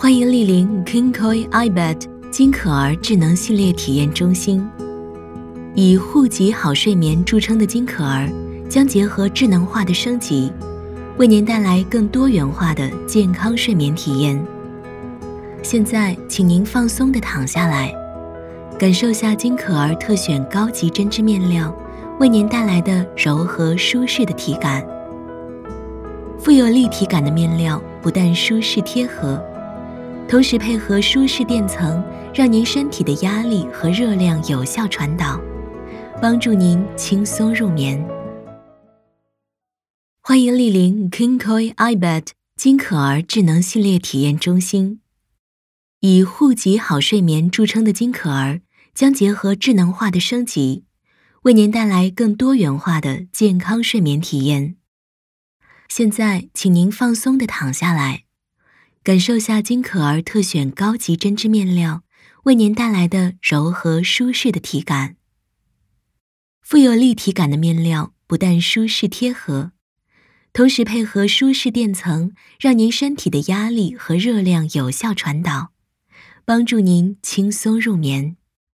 欢迎莅临 Kinkoi iBed 金可儿智能系列体验中心。以户籍好睡眠著称的金可儿，将结合智能化的升级，为您带来更多元化的健康睡眠体验。现在，请您放松地躺下来，感受下金可儿特选高级针织面料为您带来的柔和舒适的体感。富有立体感的面料不但舒适贴合，同时配合舒适垫层，让您身体的压力和热量有效传导，帮助您轻松入眠。欢迎莅临 Kinkoi iBed 金可儿智能系列体验中心。以户籍好睡眠著称的金可儿，将结合智能化的升级，为您带来更多元化的健康睡眠体验。现在，请您放松地躺下来，感受下金可儿特选高级针织面料为您带来的柔和舒适的体感。富有立体感的面料不但舒适贴合，同时配合舒适垫层，让您身体的压力和热量有效传导，帮助您轻松入眠。